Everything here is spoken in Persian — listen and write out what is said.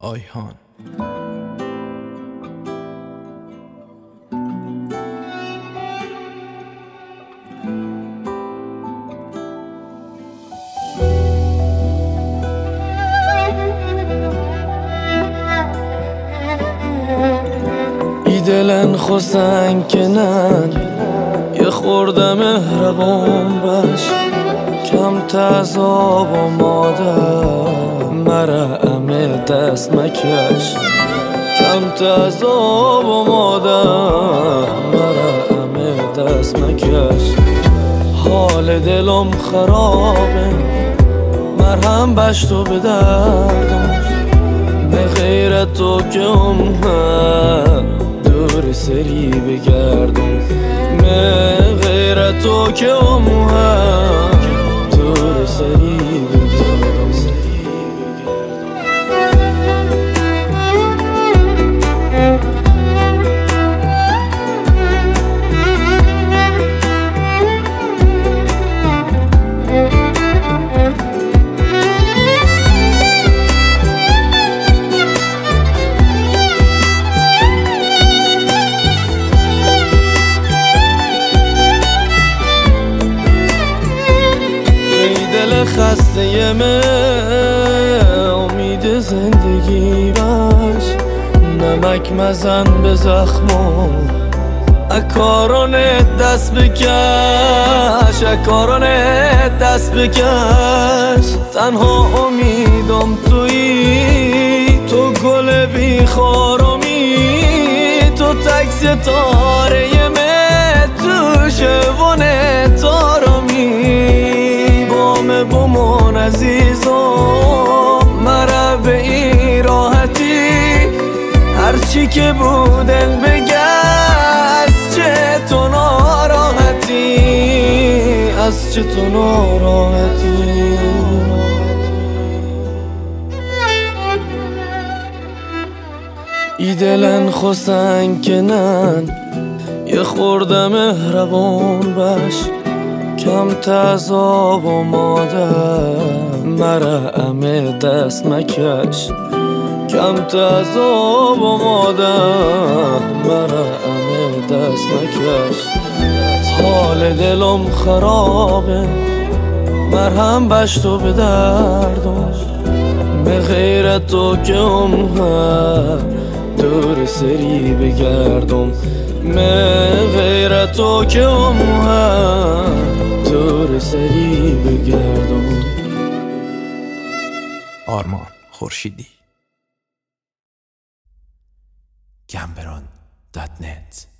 آیهان. دلن خوسن کنن یه خورده مهربون باش، کم تعذاب و مادر مرا امه دست مکش، کم تعذاب و مادر مرا امه دست مکش. حال دلم خرابه مرهم بشتو به دردم، به غیر تو که دور سری بگردم، به غیر تو که دور سری بگردم. خسته امید زندگی باش، نمک مزن به زخمم، اکارانت دست بکش، اکارانت دست بکش. تنها امیدم تویی، تو گل بیخارمی، تو تک ستاره من، تو شبون تارمی. بومون عزیزم مرا به این راحتی، هرچی که بودن بگه از چه تو ناراحتی، از چه تو ناراحتی. ای دلن خوسن کنن یه خورده مهربون باش، کم تعذاب و مادر مرا امه دست مکش، کم تعذاب و مادر مرا امه دست مکش. حال دلم خرابه مرهم بشتو به دردم، به غیر تو که دور سری بگردم، به غیر تو که دور سری بگردم. آرمان خورشیدی. Gamberon.net